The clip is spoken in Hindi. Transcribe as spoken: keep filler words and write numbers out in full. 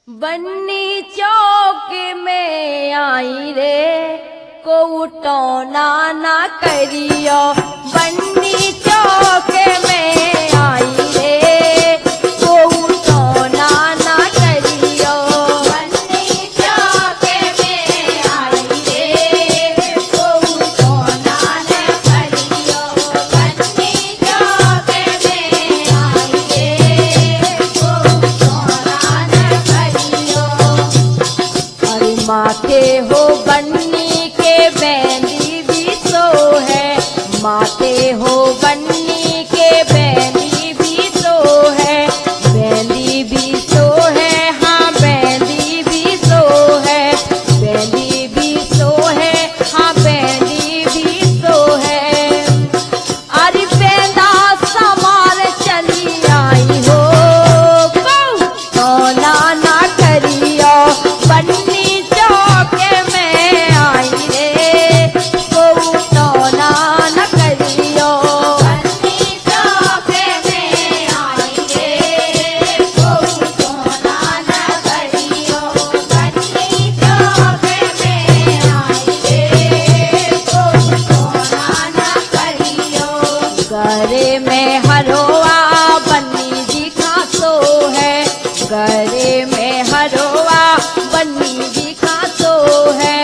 बन्नी चौक में आई रे को टोना ना करियो। बन्नी चौक में आई रे को टोना ना करियो। बन्नी चौक में आई रे को टोना ना करियो। बन्नी चौक में आई रे को टोना ना करियो। अरे माथे हो बन्नी के बैली भी सो है। माथे हो बन्नी के बैली भी सो है। बैली भी सो है, हाँ बैली भी सो है। बैली भी सो है, हाँ बैली भी सो है। अरे बेंदा समार चली आई हो तो ना ना करियो। बन्नी चौक में आई रे को टोना न करियो। बन्नी चौक में आई रे को टोना न करियो। बन्नी चौक में आई रे को टोना न करियो। गरे में हरोआ बन्नी जी खासो है। गरे में हरोआ बन्नी जी खासो है।